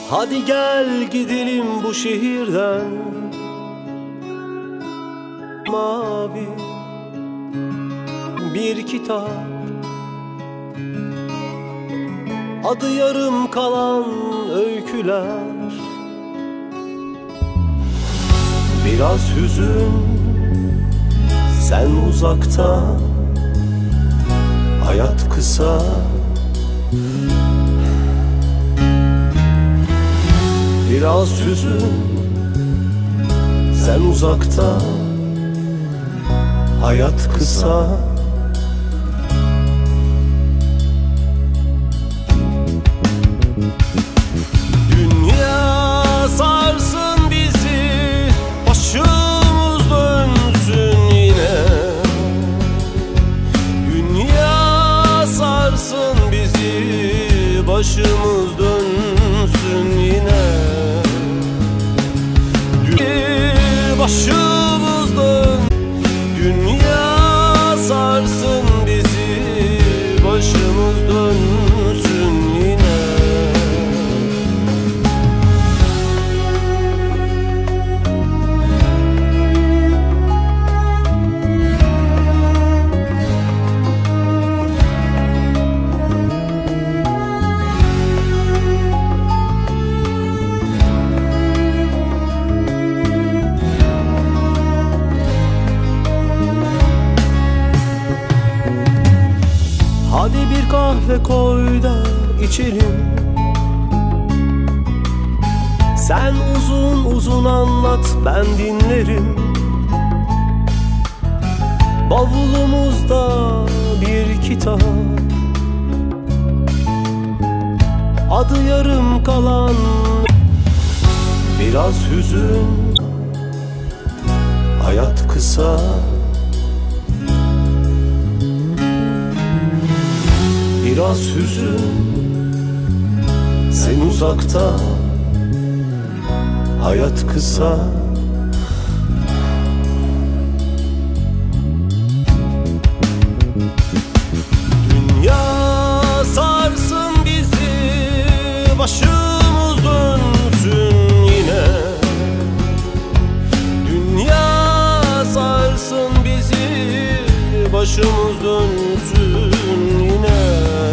Hadi gel gidelim bu şehirden. Mavi bir kitap, adı yarım kalan öyküler. Biraz hüzün, sen uzakta, hayat kısa. Biraz hüzün, sen uzakta, hayat kısa. Dünya sarsın bizi, başımız dönsün yine. Dünya sarsın bizi, başımız dönsün yine. Başımız dön, dünya sarsın bizi, başımız dönsün yine. Hadi bir kahve koy da içelim. Sen uzun uzun anlat, ben dinlerim. Bavulumuzda bir kitap, adı yarım kalan. Biraz hüzün, hayat kısa. Biraz hüzün, sen uzakta, hayat kısa. Dünya sarsın bizi, başımız dönsün yine. Dünya sarsın bizi, başımız dönsün yine.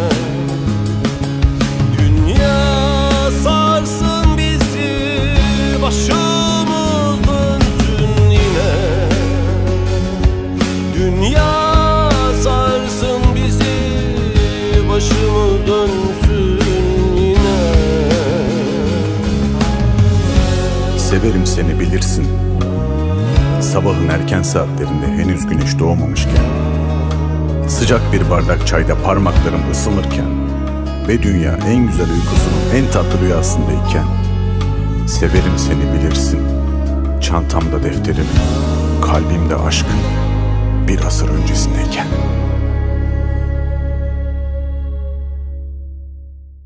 Başımız dönsün yine. Dünya sarsın bizi, başımız dönsün yine. Severim seni bilirsin. Sabahın erken saatlerinde henüz güneş doğmamışken, sıcak bir bardak çayda parmaklarım ısınırken ve dünya en güzel uykusunun en tatlı rüyasındayken, severim seni bilirsin. Çantamda defterim, kalbimde aşkın, bir asır öncesindeyken.